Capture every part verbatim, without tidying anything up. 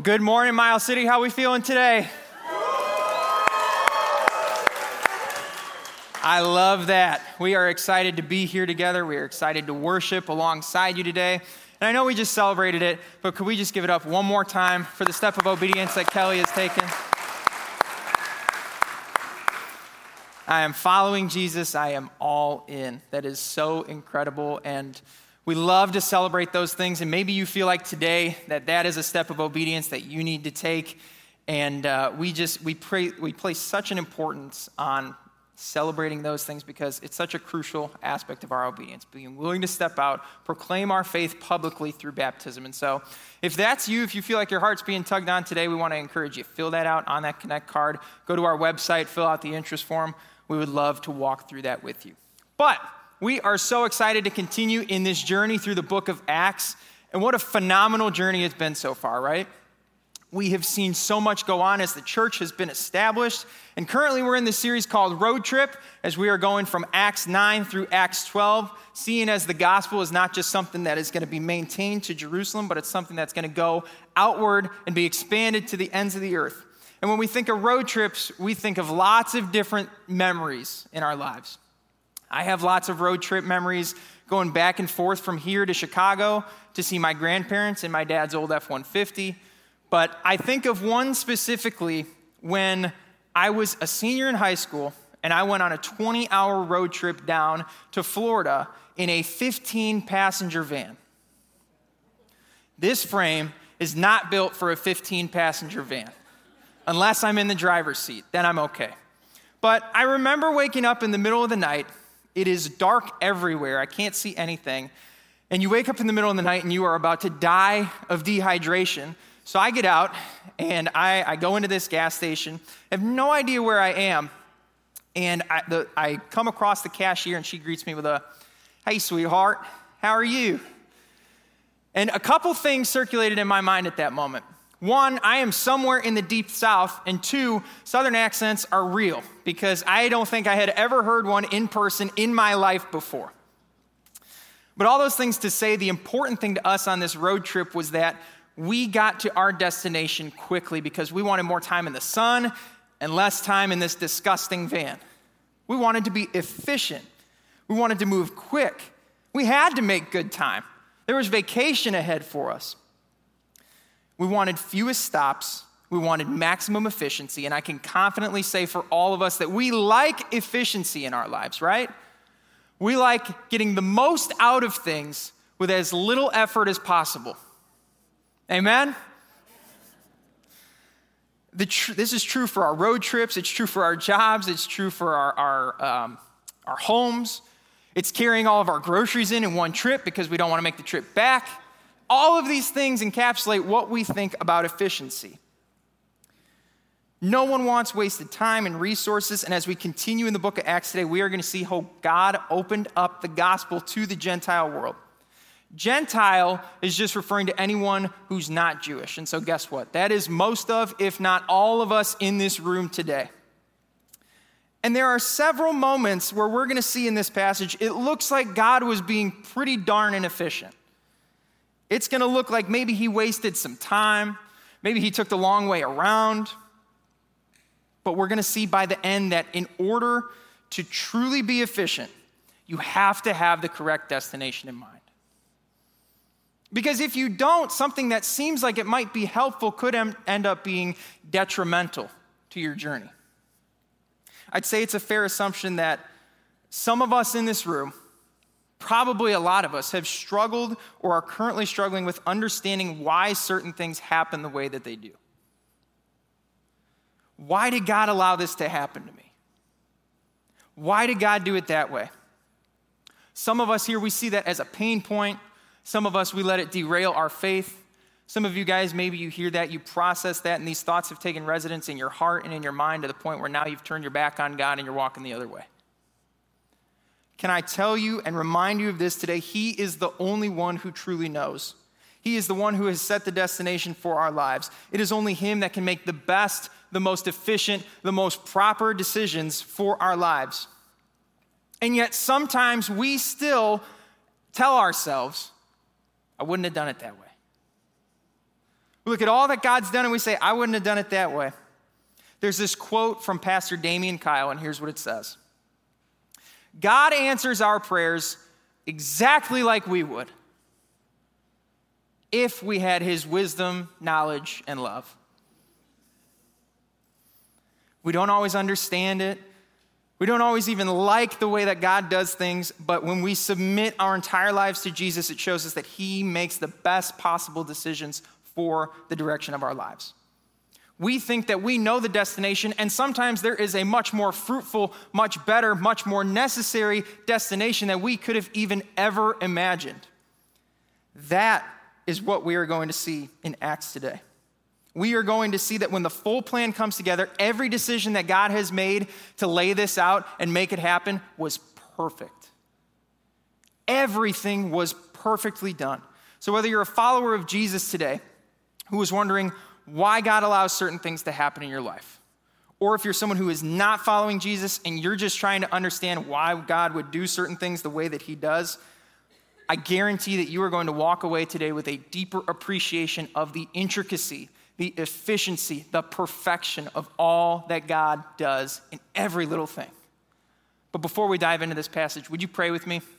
Well, good morning, Miles City. How we feeling today? I love that. We are excited to be here together. We are excited to worship alongside you today. And I know we just celebrated it, but could we just give it up one more time for the step of obedience that Kelly has taken? I am following Jesus. I am all in. That is so incredible. And we love to celebrate those things. And maybe you feel like today that that is a step of obedience that you need to take. And uh, we just, we pray, we place such an importance on celebrating those things because it's such a crucial aspect of our obedience, being willing to step out, proclaim our faith publicly through baptism. And so if that's you, if you feel like your heart's being tugged on today, we want to encourage you. Fill that out on that Connect card. Go to our website, fill out the interest form. We would love to walk through that with you. But we are so excited to continue in this journey through the book of Acts. And what a phenomenal journey it's been so far, right? We have seen so much go on as the church has been established. And currently we're in this series called Road Trip as we are going from Acts nine through Acts twelve, seeing as the gospel is not just something that is going to be maintained to Jerusalem, but it's something that's going to go outward and be expanded to the ends of the earth. And when we think of road trips, we think of lots of different memories in our lives. I have lots of road trip memories going back and forth from here to Chicago to see my grandparents in my dad's old F one fifty. But I think of one specifically when I was a senior in high school and I went on a twenty-hour road trip down to Florida in a fifteen-passenger van. This frame is not built for a fifteen-passenger van, unless I'm in the driver's seat. Then I'm okay. But I remember waking up in the middle of the night. It is dark everywhere. I can't see anything. And you wake up in the middle of the night and you are about to die of dehydration. So I get out and I, I go into this gas station. I have no idea where I am. And I, the, I come across the cashier and she greets me with a, "Hey, sweetheart, how are you?" And a couple things circulated in my mind at that moment. One, I am somewhere in the deep South, and two, Southern accents are real because I don't think I had ever heard one in person in my life before. But all those things to say, the important thing to us on this road trip was that we got to our destination quickly because we wanted more time in the sun and less time in this disgusting van. We wanted to be efficient. We wanted to move quick. We had to make good time. There was vacation ahead for us. We wanted fewest stops. We wanted maximum efficiency. And I can confidently say for all of us that we like efficiency in our lives, right? We like getting the most out of things with as little effort as possible. Amen? The tr- this is true for our road trips. It's true for our jobs. It's true for our, our, um, our homes. It's carrying all of our groceries in in one trip because we don't want to make the trip back. All of these things encapsulate what we think about efficiency. No one wants wasted time and resources, and as we continue in the book of Acts today, we are going to see how God opened up the gospel to the Gentile world. Gentile is just referring to anyone who's not Jewish, and so guess what? That is most of, if not all of us in this room today. And there are several moments where we're going to see in this passage, it looks like God was being pretty darn inefficient. It's going to look like maybe he wasted some time. Maybe he took the long way around. But we're going to see by the end that in order to truly be efficient, you have to have the correct destination in mind. Because if you don't, something that seems like it might be helpful could end up being detrimental to your journey. I'd say it's a fair assumption that some of us in this room, probably a lot of us, have struggled or are currently struggling with understanding why certain things happen the way that they do. Why did God allow this to happen to me? Why did God do it that way? Some of us here, we see that as a pain point. Some of us, we let it derail our faith. Some of you guys, maybe you hear that, you process that, and these thoughts have taken residence in your heart and in your mind to the point where now you've turned your back on God and you're walking the other way. Can I tell you and remind you of this today? He is the only one who truly knows. He is the one who has set the destination for our lives. It is only him that can make the best, the most efficient, the most proper decisions for our lives. And yet sometimes we still tell ourselves, I wouldn't have done it that way. We look at all that God's done and we say, I wouldn't have done it that way. There's this quote from Pastor Damian Kyle, and here's what it says. God answers our prayers exactly like we would if we had his wisdom, knowledge, and love. We don't always understand it. We don't always even like the way that God does things, but when we submit our entire lives to Jesus, it shows us that he makes the best possible decisions for the direction of our lives. We think that we know the destination, and sometimes there is a much more fruitful, much better, much more necessary destination that we could have even ever imagined. That is what we are going to see in Acts today. We are going to see that when the full plan comes together, every decision that God has made to lay this out and make it happen was perfect. Everything was perfectly done. So whether you're a follower of Jesus today who is wondering why God allows certain things to happen in your life, or if you're someone who is not following Jesus and you're just trying to understand why God would do certain things the way that he does, I guarantee that you are going to walk away today with a deeper appreciation of the intricacy, the efficiency, the perfection of all that God does in every little thing. But before we dive into this passage, would you pray with me?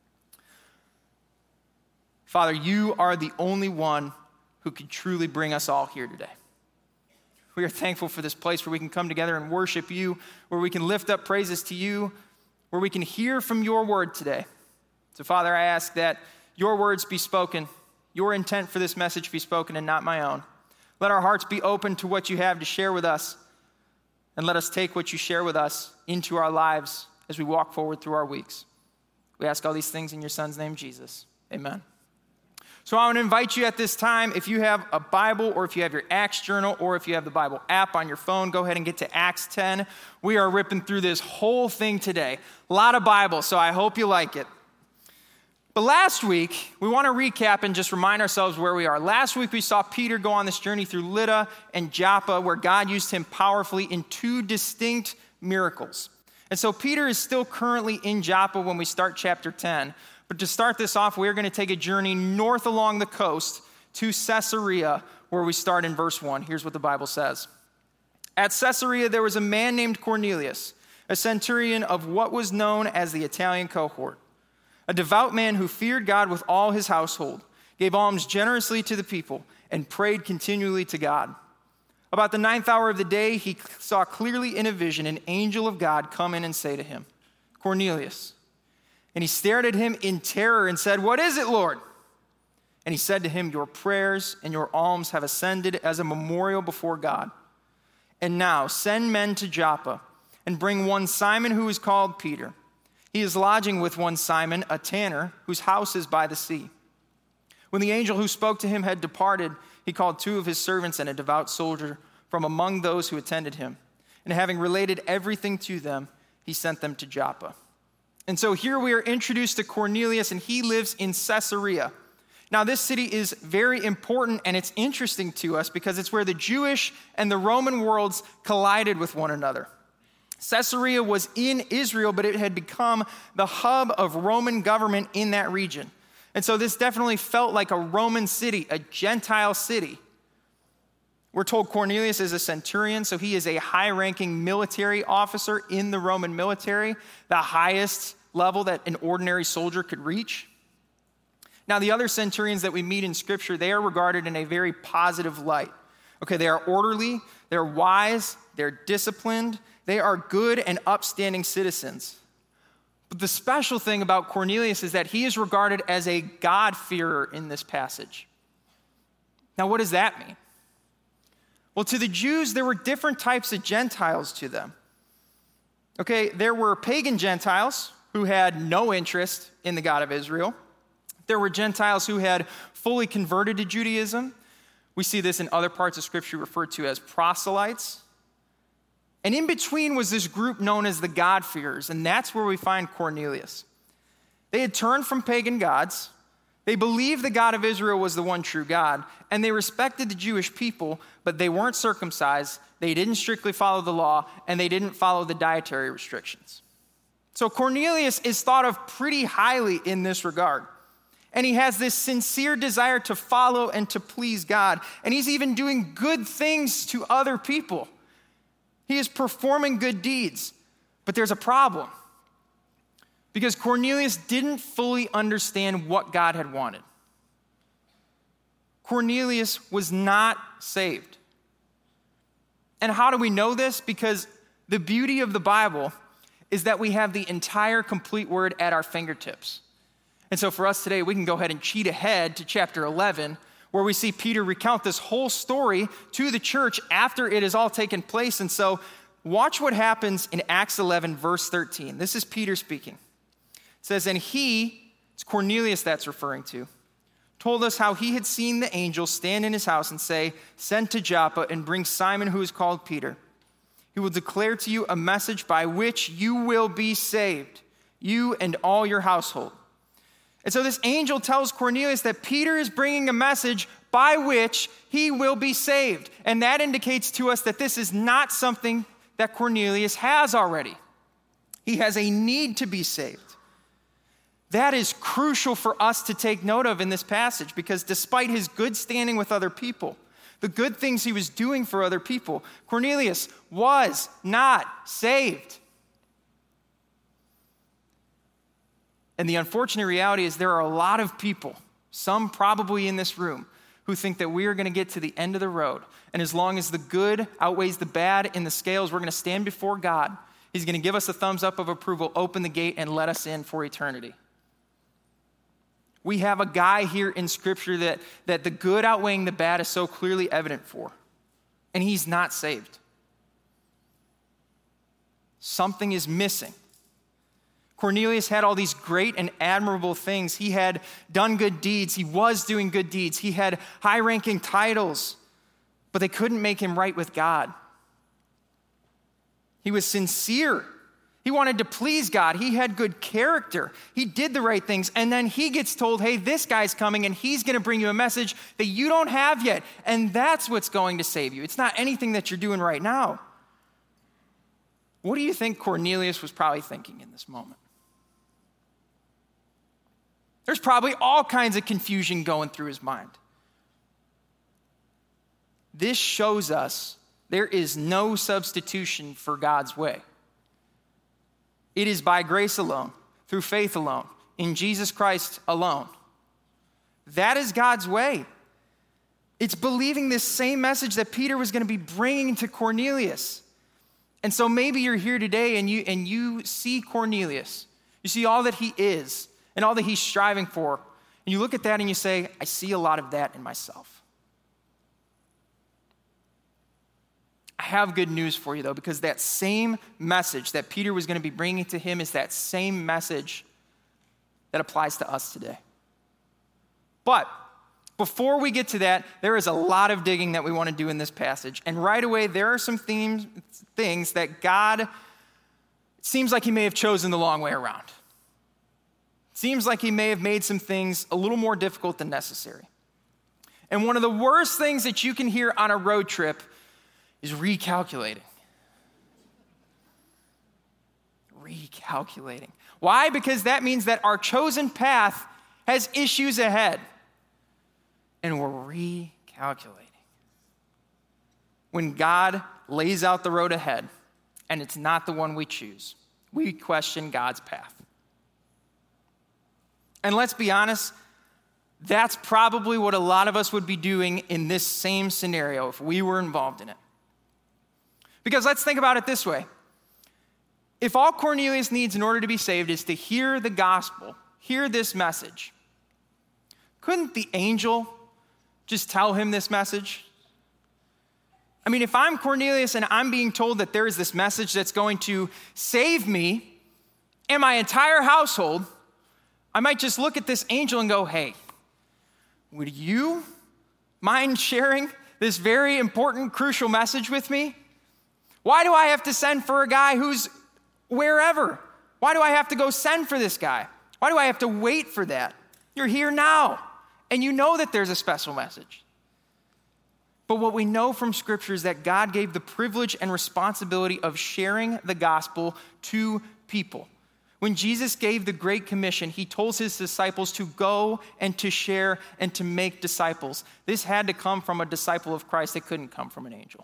Father, you are the only one who can truly bring us all here today. We are thankful for this place where we can come together and worship you, where we can lift up praises to you, where we can hear from your word today. So, Father, I ask that your words be spoken, your intent for this message be spoken and not my own. Let our hearts be open to what you have to share with us, and let us take what you share with us into our lives as we walk forward through our weeks. We ask all these things in your Son's name, Jesus. Amen. So I want to invite you at this time, if you have a Bible or if you have your Acts journal or if you have the Bible app on your phone, go ahead and get to Acts ten. We are ripping through this whole thing today. A lot of Bible, so I hope you like it. But last week, we want to recap and just remind ourselves where we are. Last week, we saw Peter go on this journey through Lydda and Joppa, where God used him powerfully in two distinct miracles. And so Peter is still currently in Joppa when we start chapter ten. But to start this off, we're going to take a journey north along the coast to Caesarea, where we start in verse one. Here's what the Bible says. At Caesarea, there was a man named Cornelius, a centurion of what was known as the Italian cohort, a devout man who feared God with all his household, gave alms generously to the people, and prayed continually to God. About the ninth hour of the day, he saw clearly in a vision an angel of God come in and say to him, Cornelius. And he stared at him in terror and said, What is it, Lord? And he said to him, Your prayers and your alms have ascended as a memorial before God. And now send men to Joppa and bring one Simon who is called Peter. He is lodging with one Simon, a tanner, whose house is by the sea. When the angel who spoke to him had departed, he called two of his servants and a devout soldier from among those who attended him. And having related everything to them, he sent them to Joppa. And so here we are introduced to Cornelius, and he lives in Caesarea. Now, this city is very important, and it's interesting to us because it's where the Jewish and the Roman worlds collided with one another. Caesarea was in Israel, but it had become the hub of Roman government in that region. And so this definitely felt like a Roman city, a Gentile city. We're told Cornelius is a centurion, so he is a high-ranking military officer in the Roman military, the highest level that an ordinary soldier could reach. Now, the other centurions that we meet in Scripture, they are regarded in a very positive light. Okay, they are orderly, they're wise, they're disciplined, they are good and upstanding citizens. But the special thing about Cornelius is that he is regarded as a God-fearer in this passage. Now, what does that mean? Well, to the Jews, there were different types of Gentiles to them. Okay, there were pagan Gentiles who had no interest in the God of Israel. There were Gentiles who had fully converted to Judaism. We see this in other parts of Scripture referred to as proselytes. And in between was this group known as the God-fearers, and that's where we find Cornelius. They had turned from pagan gods. They believed the God of Israel was the one true God, and they respected the Jewish people, but they weren't circumcised, they didn't strictly follow the law, and they didn't follow the dietary restrictions. So Cornelius is thought of pretty highly in this regard. And he has this sincere desire to follow and to please God. And he's even doing good things to other people. He is performing good deeds. But there's a problem. Because Cornelius didn't fully understand what God had wanted. Cornelius was not saved. And how do we know this? Because the beauty of the Bible is that we have the entire complete word at our fingertips. And so for us today, we can go ahead and cheat ahead to chapter eleven, where we see Peter recount this whole story to the church after it has all taken place. And so watch what happens in Acts eleven, verse thirteen. This is Peter speaking. It says, and he, it's Cornelius that's referring to, told us how he had seen the angel stand in his house and say, send to Joppa and bring Simon who is called Peter. He will declare to you a message by which you will be saved, you and all your household. And so this angel tells Cornelius that Peter is bringing a message by which he will be saved. And that indicates to us that this is not something that Cornelius has already. He has a need to be saved. That is crucial for us to take note of in this passage, because despite his good standing with other people, the good things he was doing for other people, Cornelius was not saved. And the unfortunate reality is there are a lot of people, some probably in this room, who think that we are going to get to the end of the road. And as long as the good outweighs the bad in the scales, we're going to stand before God. He's going to give us a thumbs up of approval, open the gate, and let us in for eternity. We have a guy here in Scripture that, that the good outweighing the bad is so clearly evident for. And he's not saved. Something is missing. Cornelius had all these great and admirable things. He had done good deeds. He was doing good deeds. He had high-ranking titles, but they couldn't make him right with God. He was sincere. He wanted to please God. He had good character. He did the right things. And then he gets told, hey, this guy's coming and he's going to bring you a message that you don't have yet. And that's what's going to save you. It's not anything that you're doing right now. What do you think Cornelius was probably thinking in this moment? There's probably all kinds of confusion going through his mind. This shows us there is no substitution for God's way. It is by grace alone, through faith alone, in Jesus Christ alone. That is God's way. It's believing this same message that Peter was going to be bringing to Cornelius. And so maybe you're here today and you, and you see Cornelius. You see all that he is and all that he's striving for. And you look at that and you say, I see a lot of that in myself. I have good news for you, though, because that same message that Peter was going to be bringing to him is that same message that applies to us today. But before we get to that, there is a lot of digging that we want to do in this passage. And right away, there are some themes, things that God, it seems like he may have chosen the long way around. It seems like he may have made some things a little more difficult than necessary. And one of the worst things that you can hear on a road trip is recalculating. Recalculating. Why? Because that means that our chosen path has issues ahead. And we're recalculating. When God lays out the road ahead, and it's not the one we choose, we question God's path. And let's be honest, that's probably what a lot of us would be doing in this same scenario if we were involved in it. Because let's think about it this way. If all Cornelius needs in order to be saved is to hear the gospel, hear this message, couldn't the angel just tell him this message? I mean, if I'm Cornelius and I'm being told that there is this message that's going to save me and my entire household, I might just look at this angel and go, hey, would you mind sharing this very important, crucial message with me? Why do I have to send for a guy who's wherever? Why do I have to go send for this guy? Why do I have to wait for that? You're here now, and you know that there's a special message. But what we know from Scripture is that God gave the privilege and responsibility of sharing the gospel to people. When Jesus gave the Great Commission, he told his disciples to go and to share and to make disciples. This had to come from a disciple of Christ. It couldn't come from an angel.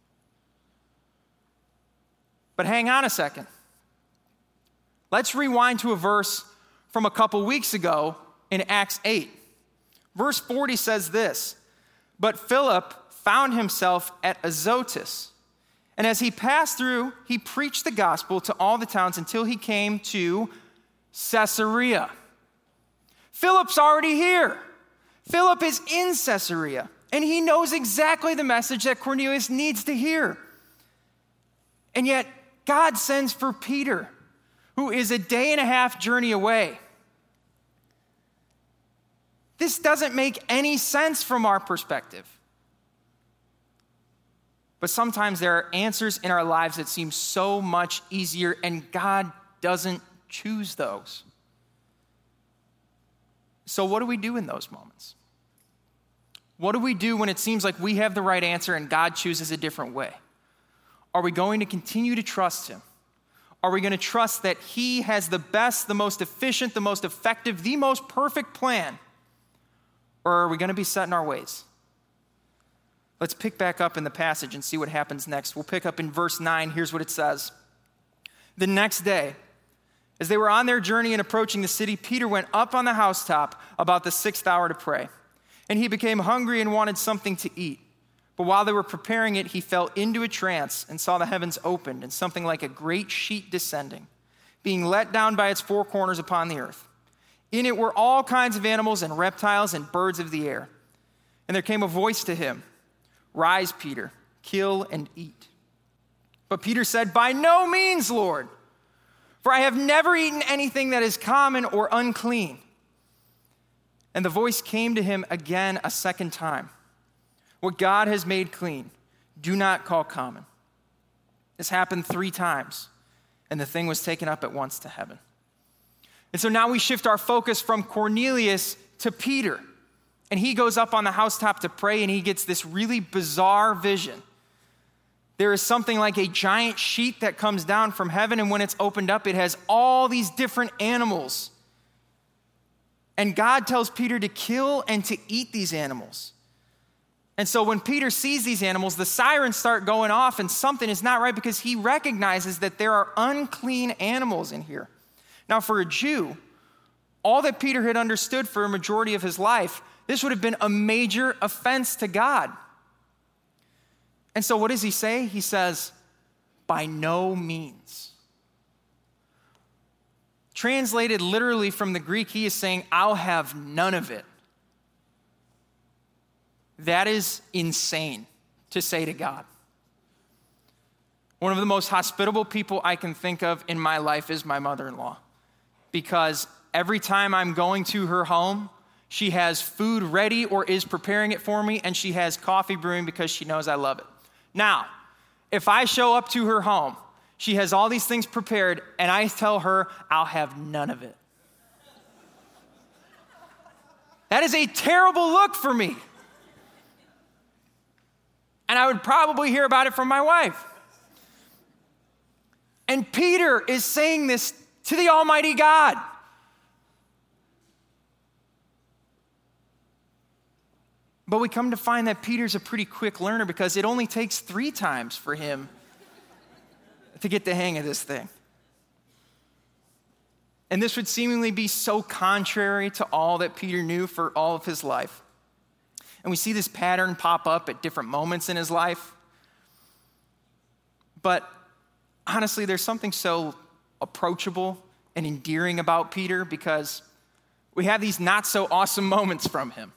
But hang on a second. Let's rewind to a verse from a couple weeks ago in Acts eight. Verse forty says this, "But Philip found himself at Azotus. And as he passed through, he preached the gospel to all the towns until he came to Caesarea." Philip's already here. Philip is in Caesarea, and he knows exactly the message that Cornelius needs to hear. And yet, God sends for Peter, who is a day and a half journey away. This doesn't make any sense from our perspective. But sometimes there are answers in our lives that seem so much easier, and God doesn't choose those. So what do we do in those moments? What do we do when it seems like we have the right answer and God chooses a different way? Are we going to continue to trust him? Are we going to trust that he has the best, the most efficient, the most effective, the most perfect plan? Or are we going to be set in our ways? Let's pick back up in the passage and see what happens next. We'll pick up in verse nine. Here's what it says. "The next day, as they were on their journey and approaching the city, Peter went up on the housetop about the sixth hour to pray. And he became hungry and wanted something to eat. But while they were preparing it, he fell into a trance and saw the heavens opened and something like a great sheet descending, being let down by its four corners upon the earth. In it were all kinds of animals and reptiles and birds of the air. And there came a voice to him, 'Rise, Peter, kill and eat.' But Peter said, 'By no means, Lord, for I have never eaten anything that is common or unclean.' And the voice came to him again a second time. 'What God has made clean, do not call common.' This happened three times, and the thing was taken up at once to heaven." And so now we shift our focus from Cornelius to Peter. And he goes up on the housetop to pray, and he gets this really bizarre vision. There is something like a giant sheet that comes down from heaven, and when it's opened up, it has all these different animals. And God tells Peter to kill and to eat these animals. And so when Peter sees these animals, the sirens start going off, and something is not right because he recognizes that there are unclean animals in here. Now, for a Jew, all that Peter had understood for a majority of his life, this would have been a major offense to God. And so what does he say? He says, "By no means." Translated literally from the Greek, he is saying, "I'll have none of it." That is insane to say to God. One of the most hospitable people I can think of in my life is my mother-in-law, because every time I'm going to her home, she has food ready or is preparing it for me, and she has coffee brewing because she knows I love it. Now, if I show up to her home, she has all these things prepared, and I tell her I'll have none of it. That is a terrible look for me. And I would probably hear about it from my wife. And Peter is saying this to the Almighty God. But we come to find that Peter's a pretty quick learner, because it only takes three times for him to get the hang of this thing. And this would seemingly be so contrary to all that Peter knew for all of his life. And we see this pattern pop up at different moments in his life. But honestly, there's something so approachable and endearing about Peter, because we have these not so awesome moments from him.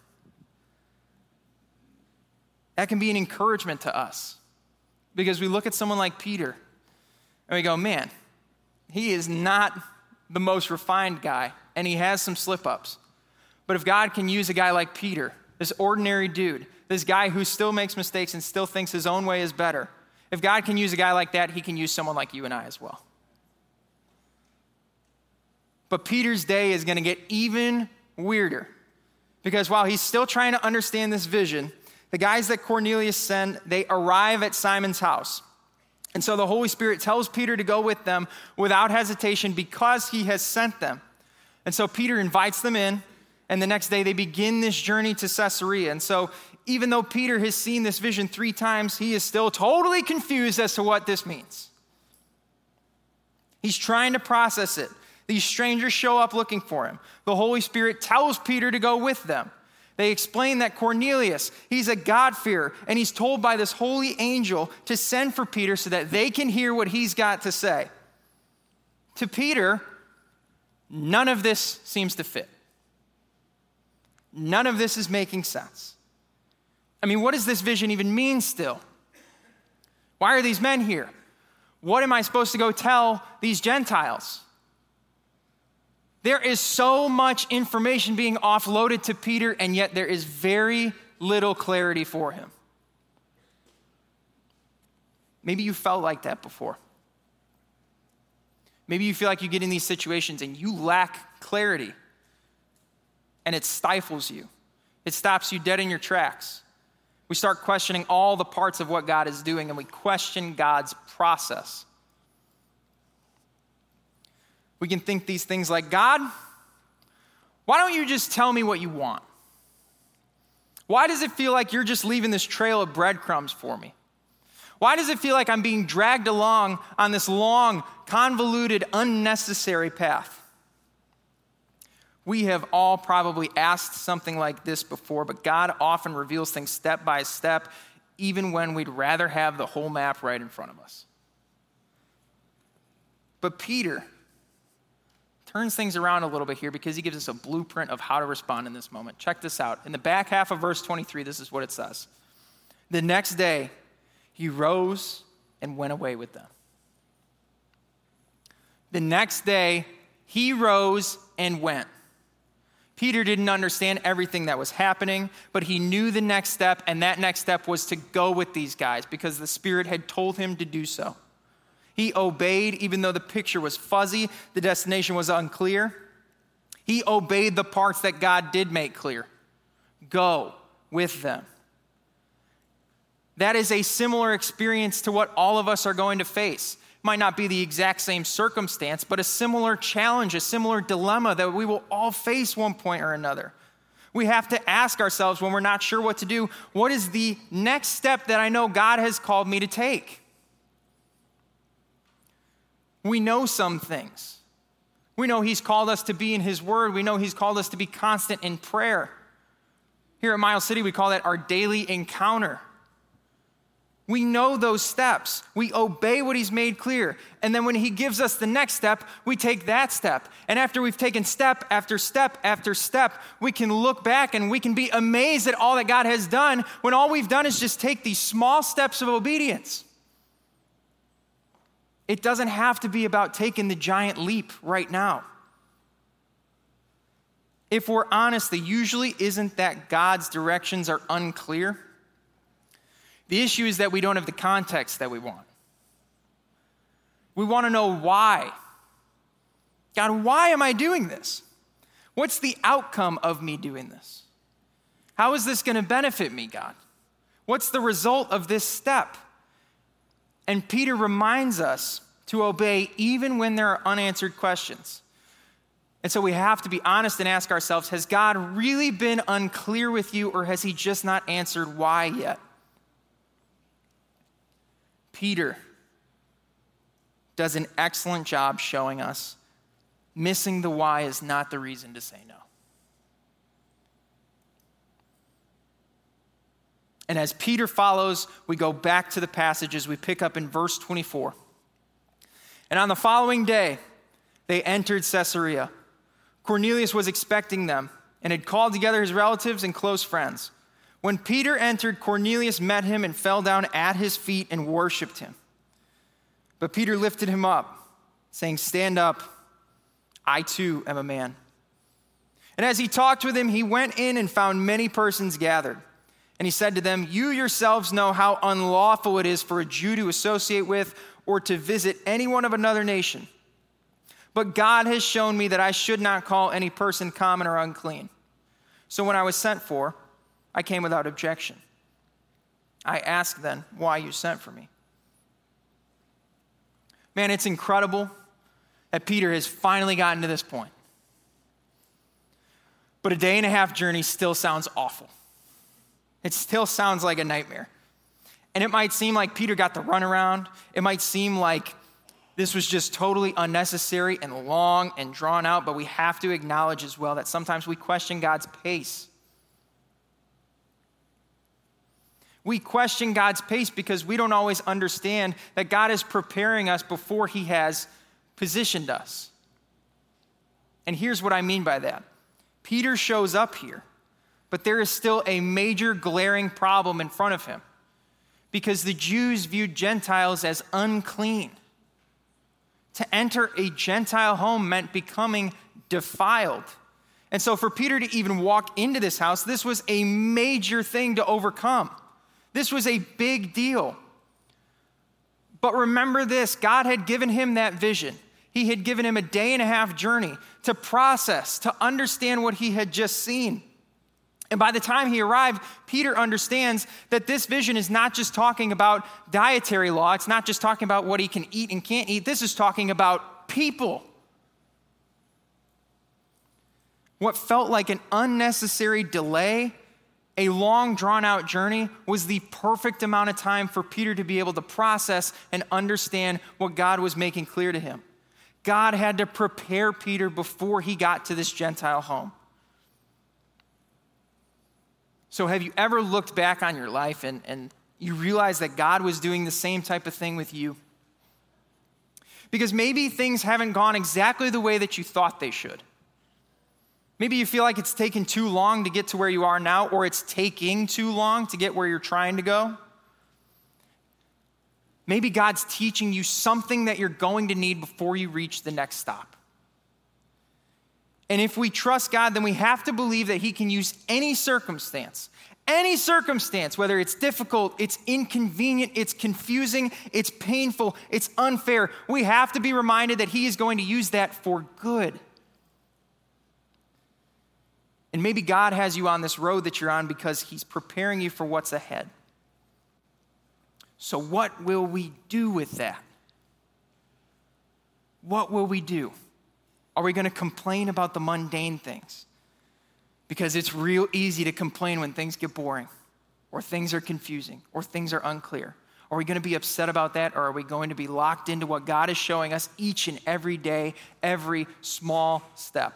That can be an encouragement to us, because we look at someone like Peter and we go, man, he is not the most refined guy, and he has some slip-ups. But if God can use a guy like Peter, this ordinary dude, this guy who still makes mistakes and still thinks his own way is better, if God can use a guy like that, he can use someone like you and I as well. But Peter's day is going to get even weirder, because while he's still trying to understand this vision, the guys that Cornelius sent, they arrive at Simon's house. And so the Holy Spirit tells Peter to go with them without hesitation because he has sent them. And so Peter invites them in, and the next day they begin this journey to Caesarea. And so even though Peter has seen this vision three times, he is still totally confused as to what this means. He's trying to process it. These strangers show up looking for him. The Holy Spirit tells Peter to go with them. They explain that Cornelius, he's a God-fearer, and he's told by this holy angel to send for Peter so that they can hear what he's got to say. To Peter, none of this seems to fit. None of this is making sense. I mean, what does this vision even mean still? Why are these men here? What am I supposed to go tell these Gentiles? There is so much information being offloaded to Peter, and yet there is very little clarity for him. Maybe you felt like that before. Maybe you feel like you get in these situations and you lack clarity, and it stifles you. It stops you dead in your tracks. We start questioning all the parts of what God is doing, and we question God's process. We can think these things like, God, why don't you just tell me what you want? Why does it feel like you're just leaving this trail of breadcrumbs for me? Why does it feel like I'm being dragged along on this long, convoluted, unnecessary path? We have all probably asked something like this before, but God often reveals things step by step, even when we'd rather have the whole map right in front of us. But Peter turns things around a little bit here because he gives us a blueprint of how to respond in this moment. Check this out. In the back half of verse twenty-three, this is what it says. The next day, he rose and went away with them. The next day, he rose and went. Peter didn't understand everything that was happening, but he knew the next step, and that next step was to go with these guys because the Spirit had told him to do so. He obeyed, even though the picture was fuzzy, the destination was unclear. He obeyed the parts that God did make clear. Go with them. That is a similar experience to what all of us are going to face. It might not be the exact same circumstance, but a similar challenge, a similar dilemma that we will all face one point or another. We have to ask ourselves when we're not sure what to do, what is the next step that I know God has called me to take? We know some things. We know he's called us to be in his word. We know he's called us to be constant in prayer. Here at Miles City, we call that our daily encounter. We know those steps. We obey what he's made clear. And then when he gives us the next step, we take that step. And after we've taken step after step after step, we can look back and we can be amazed at all that God has done when all we've done is just take these small steps of obedience. It doesn't have to be about taking the giant leap right now. If we're honest, it usually isn't that God's directions are unclear. The issue is that we don't have the context that we want. We want to know why. God, why am I doing this? What's the outcome of me doing this? How is this going to benefit me, God? What's the result of this step? And Peter reminds us to obey even when there are unanswered questions. And so we have to be honest and ask ourselves, has God really been unclear with you, or has he just not answered why yet? Peter does an excellent job showing us missing the why is not the reason to say no. And as Peter follows, we go back to the passages. We pick up in verse twenty-four. And on the following day, they entered Caesarea. Cornelius was expecting them and had called together his relatives and close friends. When Peter entered, Cornelius met him and fell down at his feet and worshiped him. But Peter lifted him up, saying, "Stand up, I too am a man." And as he talked with him, he went in and found many persons gathered. And he said to them, "You yourselves know how unlawful it is for a Jew to associate with or to visit anyone of another nation. But God has shown me that I should not call any person common or unclean. So when I was sent for, I came without objection. I asked then why you sent for me. Man, it's incredible that Peter has finally gotten to this point. But a day and a half journey still sounds awful. It still sounds like a nightmare. And it might seem like Peter got the runaround. It might seem like this was just totally unnecessary and long and drawn out, but we have to acknowledge as well that sometimes we question God's pace. We question God's pace because we don't always understand that God is preparing us before he has positioned us. And here's what I mean by that. Peter shows up here, but there is still a major glaring problem in front of him because the Jews viewed Gentiles as unclean. To enter a Gentile home meant becoming defiled. And so for Peter to even walk into this house, this was a major thing to overcome. This was a big deal. But remember this, God had given him that vision. He had given him a day and a half journey to process, to understand what he had just seen. And by the time he arrived, Peter understands that this vision is not just talking about dietary law. It's not just talking about what he can eat and can't eat. This is talking about people. What felt like an unnecessary delay, a long drawn-out journey, was the perfect amount of time for Peter to be able to process and understand what God was making clear to him. God had to prepare Peter before he got to this Gentile home. So have you ever looked back on your life and, and you realize that God was doing the same type of thing with you? Because maybe things haven't gone exactly the way that you thought they should. Maybe you feel like it's taken too long to get to where you are now, or it's taking too long to get where you're trying to go. Maybe God's teaching you something that you're going to need before you reach the next stop. And if we trust God, then we have to believe that he can use any circumstance, any circumstance, whether it's difficult, it's inconvenient, it's confusing, it's painful, it's unfair. We have to be reminded that he is going to use that for good. And maybe God has you on this road that you're on because he's preparing you for what's ahead. So what will we do with that? What will we do? Are we going to complain about the mundane things? Because it's real easy to complain when things get boring, or things are confusing, or things are unclear. Are we going to be upset about that, or are we going to be locked into what God is showing us each and every day, every small step?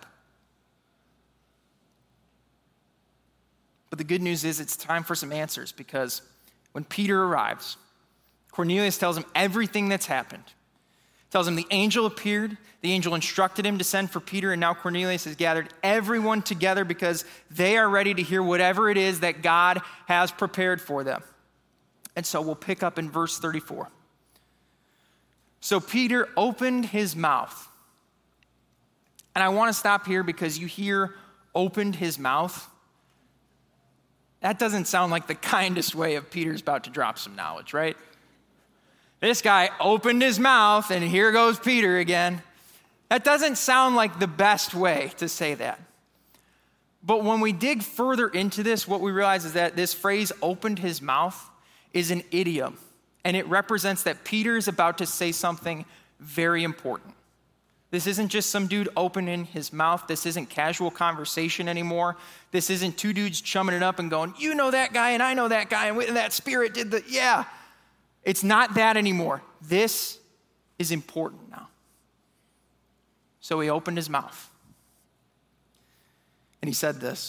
But the good news is it's time for some answers, because when Peter arrives, Cornelius tells him everything that's happened. Tells him the angel appeared, the angel instructed him to send for Peter, and now Cornelius has gathered everyone together because they are ready to hear whatever it is that God has prepared for them. And so we'll pick up in verse thirty-four. So Peter opened his mouth. And I want to stop here because you hear opened his mouth. That doesn't sound like the kindest way of Peter's about to drop some knowledge, right? This guy opened his mouth, and here goes Peter again. That doesn't sound like the best way to say that. But when we dig further into this, what we realize is that this phrase, opened his mouth, is an idiom. And it represents that Peter is about to say something very important. This isn't just some dude opening his mouth. This isn't casual conversation anymore. This isn't two dudes chumming it up and going, you know that guy, and I know that guy, and that spirit did the, yeah. It's not that anymore. This is important now. So he opened his mouth. And he said this.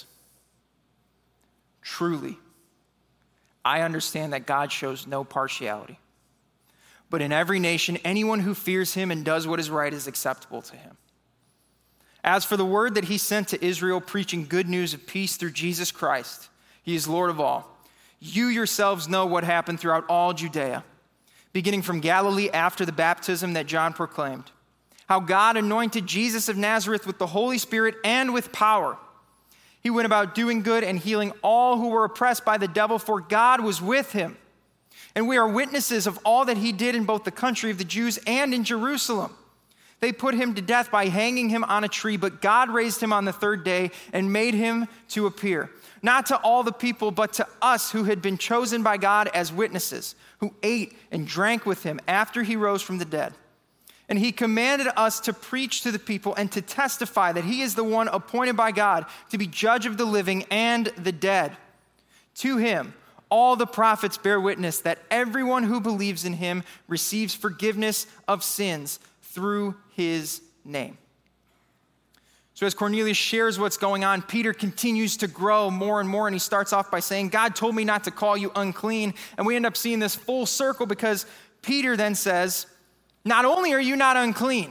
Truly, I understand that God shows no partiality. But in every nation, anyone who fears him and does what is right is acceptable to him. As for the word that he sent to Israel, preaching good news of peace through Jesus Christ, he is Lord of all. You yourselves know what happened throughout all Judea, beginning from Galilee after the baptism that John proclaimed, how God anointed Jesus of Nazareth with the Holy Spirit and with power. He went about doing good and healing all who were oppressed by the devil, for God was with him. And we are witnesses of all that he did in both the country of the Jews and in Jerusalem. They put him to death by hanging him on a tree, but God raised him on the third day and made him to appear, not to all the people, but to us who had been chosen by God as witnesses, who ate and drank with him after he rose from the dead. And he commanded us to preach to the people and to testify that he is the one appointed by God to be judge of the living and the dead. To him, all the prophets bear witness that everyone who believes in him receives forgiveness of sins through his name. So as Cornelius shares what's going on, Peter continues to grow more and more, and he starts off by saying, God told me not to call you unclean. And we end up seeing this full circle because Peter then says, not only are you not unclean,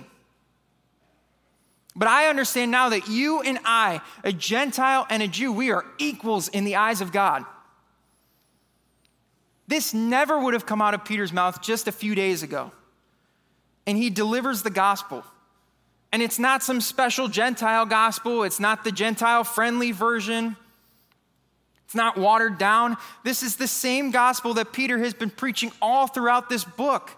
but I understand now that you and I, a Gentile and a Jew, we are equals in the eyes of God. This never would have come out of Peter's mouth just a few days ago. And he delivers the gospel. And it's not some special Gentile gospel. It's not the Gentile-friendly version. It's not watered down. This is the same gospel that Peter has been preaching all throughout this book.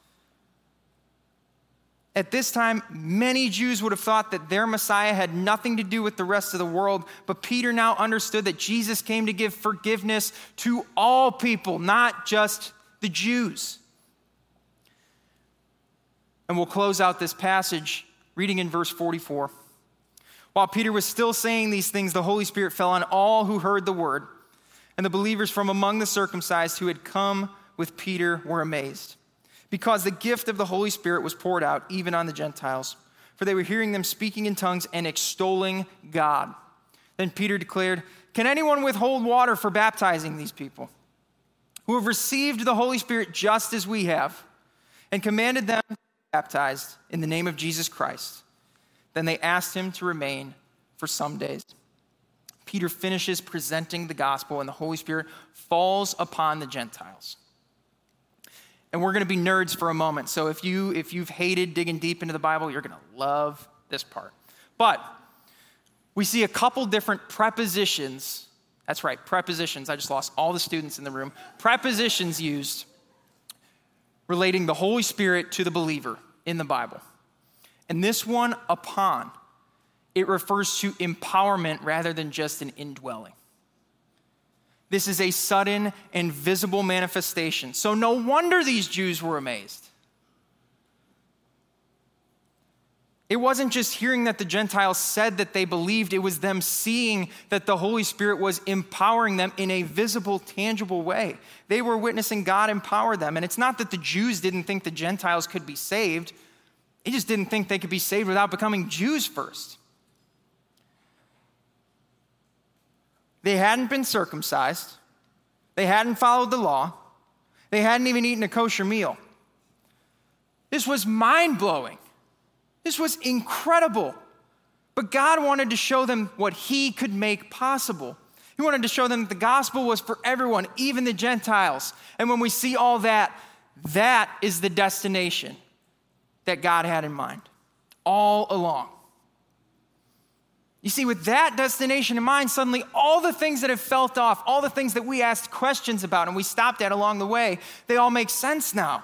At this time, many Jews would have thought that their Messiah had nothing to do with the rest of the world, but Peter now understood that Jesus came to give forgiveness to all people, not just the Jews. And we'll close out this passage reading in verse forty-four. While Peter was still saying these things, the Holy Spirit fell on all who heard the word, and the believers from among the circumcised who had come with Peter were amazed, because the gift of the Holy Spirit was poured out even on the Gentiles, for they were hearing them speaking in tongues and extolling God. Then Peter declared, can anyone withhold water for baptizing these people, who have received the Holy Spirit just as we have, and commanded them to be baptized in the name of Jesus Christ? Then they asked him to remain for some days. Peter finishes presenting the gospel, and the Holy Spirit falls upon the Gentiles. And we're going to be nerds for a moment. So if, you, if you've hated digging deep into the Bible, you're going to love this part. But we see a couple different prepositions. That's right, prepositions. I just lost all the students in the room. Prepositions used relating the Holy Spirit to the believer in the Bible. And this one, upon, it refers to empowerment rather than just an indwelling. This is a sudden and visible manifestation. So no wonder these Jews were amazed. It wasn't just hearing that the Gentiles said that they believed. It was them seeing that the Holy Spirit was empowering them in a visible, tangible way. They were witnessing God empower them. And it's not that the Jews didn't think the Gentiles could be saved. They just didn't think they could be saved without becoming Jews first. They hadn't been circumcised. They hadn't followed the law. They hadn't even eaten a kosher meal. This was mind-blowing. This was incredible. But God wanted to show them what he could make possible. He wanted to show them that the gospel was for everyone, even the Gentiles. And when we see all that, that is the destination that God had in mind all along. You see, with that destination in mind, suddenly all the things that have felt off, all the things that we asked questions about and we stopped at along the way, they all make sense now.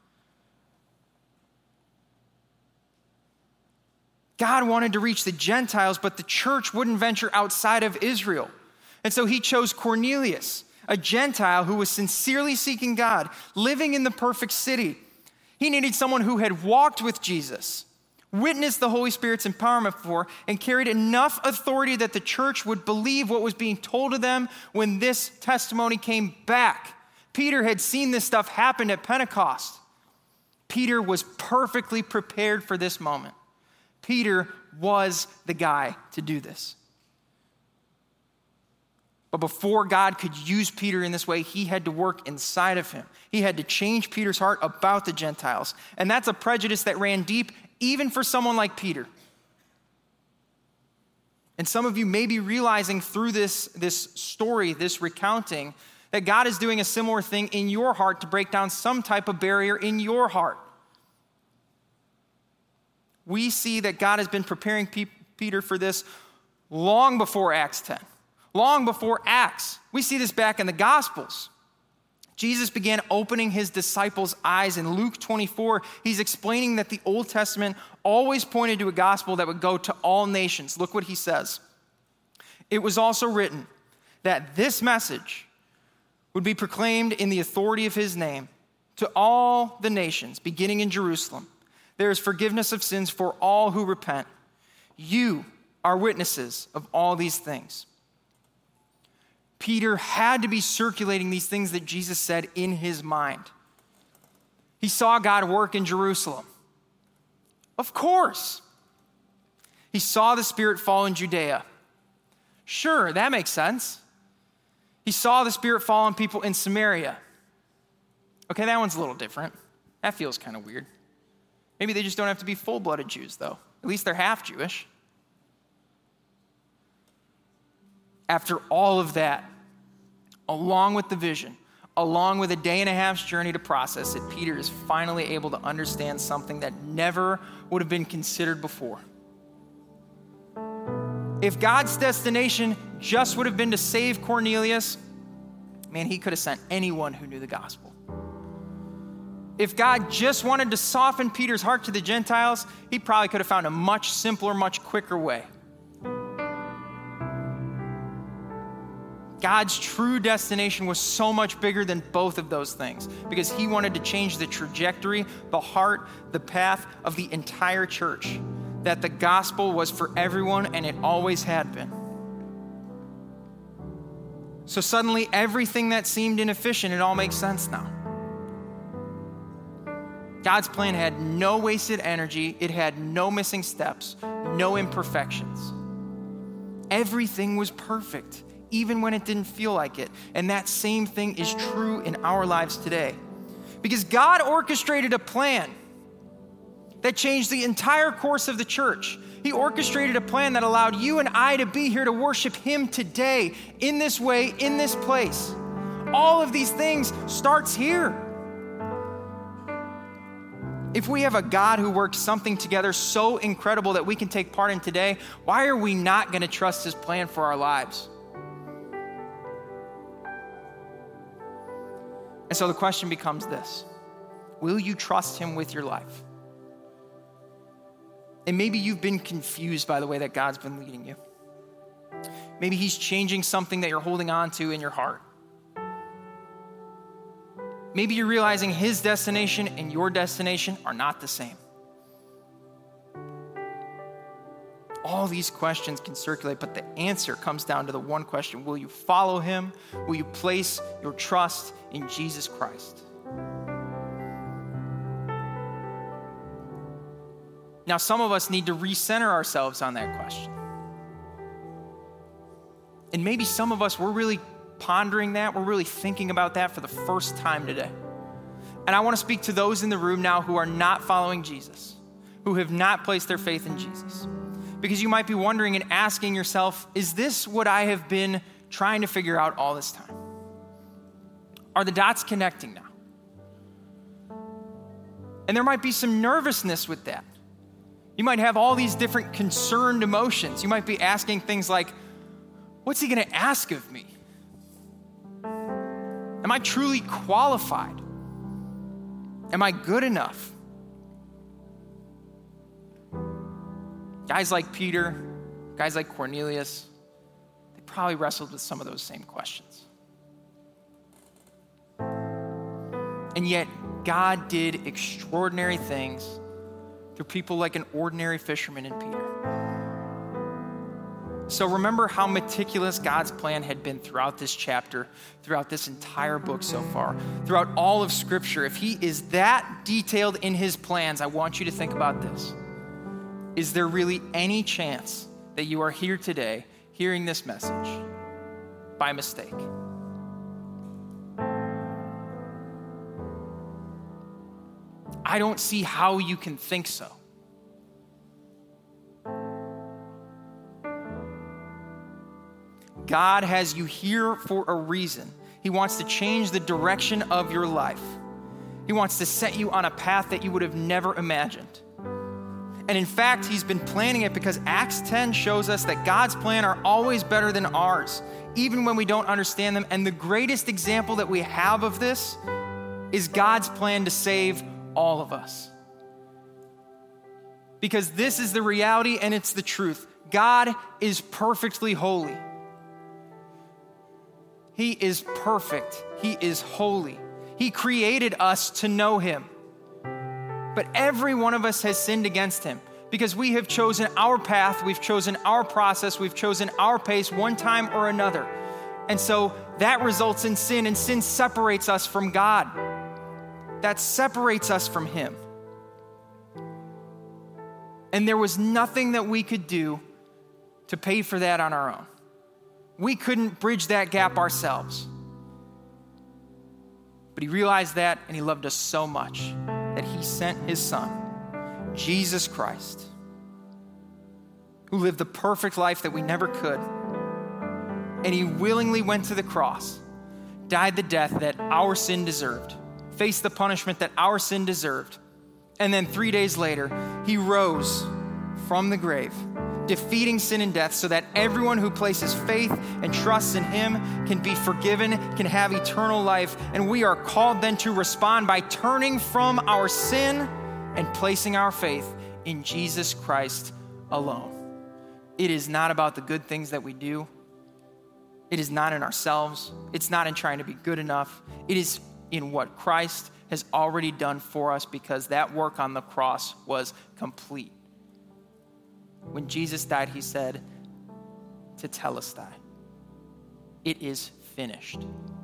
God wanted to reach the Gentiles, but the church wouldn't venture outside of Israel. And so he chose Cornelius, a Gentile who was sincerely seeking God, living in the perfect city. He needed someone who had walked with Jesus, witnessed the Holy Spirit's empowerment for, and carried enough authority that the church would believe what was being told to them when this testimony came back. Peter had seen this stuff happen at Pentecost. Peter was perfectly prepared for this moment. Peter was the guy to do this. But before God could use Peter in this way, he had to work inside of him. He had to change Peter's heart about the Gentiles. And that's a prejudice that ran deep even for someone like Peter. And some of you may be realizing through this, this story, this recounting, that God is doing a similar thing in your heart to break down some type of barrier in your heart. We see that God has been preparing P- Peter for this long before Acts ten, long before Acts. We see this back in the Gospels. Jesus began opening his disciples' eyes in Luke twenty-four. He's explaining that the Old Testament always pointed to a gospel that would go to all nations. Look what he says. It was also written that this message would be proclaimed in the authority of his name to all the nations, beginning in Jerusalem. there is forgiveness of sins for all who repent. You are witnesses of all these things. Peter had to be circulating these things that Jesus said in his mind. He saw God work in Jerusalem. Of course. He saw the Spirit fall in Judea. Sure, that makes sense. He saw the Spirit fall on people in Samaria. Okay, that one's a little different. That feels kind of weird. Maybe they just don't have to be full-blooded Jews, though. At least they're half Jewish. After all of that, along with the vision, along with a day and a half's journey to process it, Peter is finally able to understand something that never would have been considered before. If God's destination just would have been to save Cornelius, man, he could have sent anyone who knew the gospel. If God just wanted to soften Peter's heart to the Gentiles, he probably could have found a much simpler, much quicker way. God's true destination was so much bigger than both of those things because he wanted to change the trajectory, the heart, the path of the entire church. That the gospel was for everyone and it always had been. So suddenly everything that seemed inefficient, it all makes sense now. God's plan had no wasted energy. It had no missing steps, no imperfections. Everything was perfect, even when it didn't feel like it. And that same thing is true in our lives today. Because God orchestrated a plan that changed the entire course of the church. He orchestrated a plan that allowed you and I to be here to worship him today, in this way, in this place. All of these things starts here. If we have a God who worked something together so incredible that we can take part in today, why are we not going to trust his plan for our lives? And so the question becomes this: will you trust him with your life? And maybe you've been confused by the way that God's been leading you. Maybe he's changing something that you're holding on to in your heart. Maybe you're realizing his destination and your destination are not the same. All these questions can circulate, but the answer comes down to the one question: will you follow him? Will you place your trust in Jesus Christ? Now, some of us need to recenter ourselves on that question. And maybe some of us, we're really pondering that. We're really thinking about that for the first time today. And I want to speak to those in the room now who are not following Jesus, who have not placed their faith in Jesus. Because you might be wondering and asking yourself, is this what I have been trying to figure out all this time? Are the dots connecting now? And there might be some nervousness with that. You might have all these different concerned emotions. You might be asking things like, what's he going to ask of me? Am I truly qualified? Am I good enough? Guys like Peter, guys like Cornelius, they probably wrestled with some of those same questions. And yet, God did extraordinary things through people like an ordinary fisherman in Peter. So remember how meticulous God's plan had been throughout this chapter, throughout this entire book so far, throughout all of Scripture. If he is that detailed in his plans, I want you to think about this. Is there really any chance that you are here today hearing this message by mistake? I don't see how you can think so. God has you here for a reason. He wants to change the direction of your life. He wants to set you on a path that you would have never imagined. And in fact, he's been planning it because Acts ten shows us that God's plan are always better than ours, even when we don't understand them. And the greatest example that we have of this is God's plan to save all of us. Because this is the reality and it's the truth. God is perfectly holy. He is perfect. He is holy. He created us to know him. But every one of us has sinned against him because we have chosen our path, we've chosen our process, we've chosen our pace one time or another. And so that results in sin, and sin separates us from God. That separates us from him. And there was nothing that we could do to pay for that on our own. We couldn't bridge that gap ourselves. But he realized that, and he loved us so much that he sent his son, Jesus Christ, who lived the perfect life that we never could. And he willingly went to the cross, died the death that our sin deserved, faced the punishment that our sin deserved. And then three days later, he rose from the grave, defeating sin and death so that everyone who places faith and trusts in him can be forgiven, can have eternal life. And we are called then to respond by turning from our sin and placing our faith in Jesus Christ alone. It is not about the good things that we do. It is not in ourselves. It's not in trying to be good enough. It is in what Christ has already done for us, because that work on the cross was complete. When Jesus died, he said, "Tetelestai," it is finished.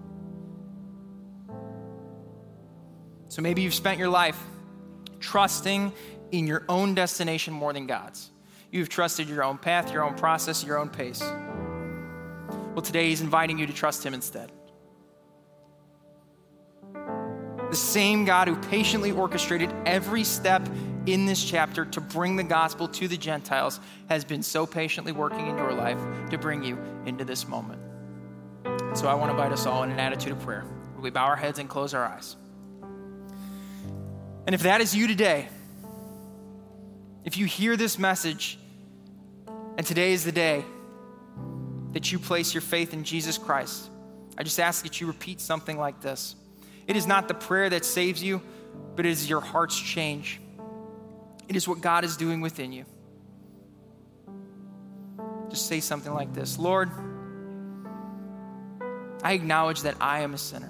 So maybe you've spent your life trusting in your own destination more than God's. You've trusted your own path, your own process, your own pace. Well, today he's inviting you to trust him instead. The same God who patiently orchestrated every step in this chapter to bring the gospel to the Gentiles has been so patiently working in your life to bring you into this moment. So I want to invite us all in an attitude of prayer. We bow our heads and close our eyes. And if that is you today, if you hear this message and today is the day that you place your faith in Jesus Christ, I just ask that you repeat something like this. It is not the prayer that saves you, but it is your heart's change. It is what God is doing within you. Just say something like this. Lord, I acknowledge that I am a sinner.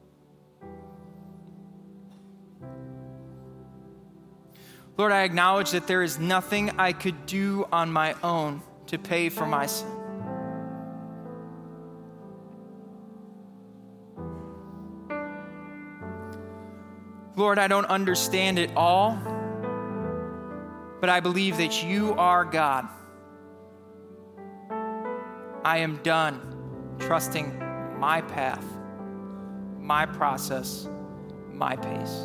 Lord, I acknowledge that there is nothing I could do on my own to pay for my sin. Lord, I don't understand it all, but I believe that you are God. I am done trusting my path, my process, my pace.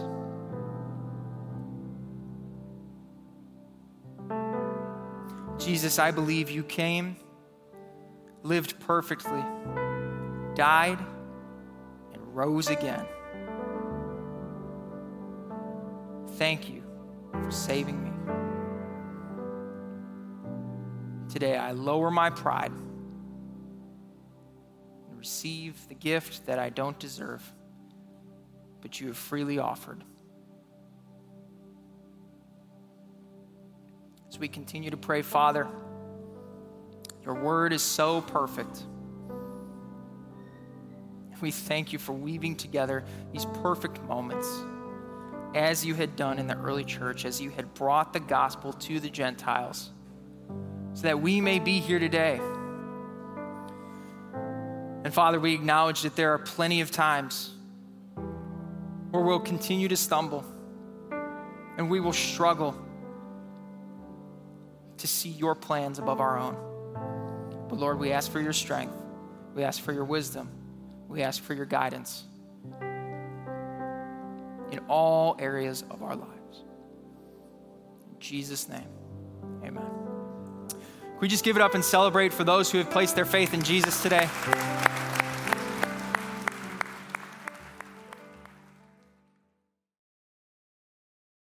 Jesus, I believe you came, lived perfectly, died, and rose again. Thank you for saving me. Today, I lower my pride and receive the gift that I don't deserve, but you have freely offered. As we continue to pray, Father, your word is so perfect. We thank you for weaving together these perfect moments as you had done in the early church, as you had brought the gospel to the Gentiles, so that we may be here today. And Father, we acknowledge that there are plenty of times where we'll continue to stumble and we will struggle to see your plans above our own. But Lord, we ask for your strength. We ask for your wisdom. We ask for your guidance in all areas of our lives. In Jesus' name, amen. Can we just give it up and celebrate for those who have placed their faith in Jesus today?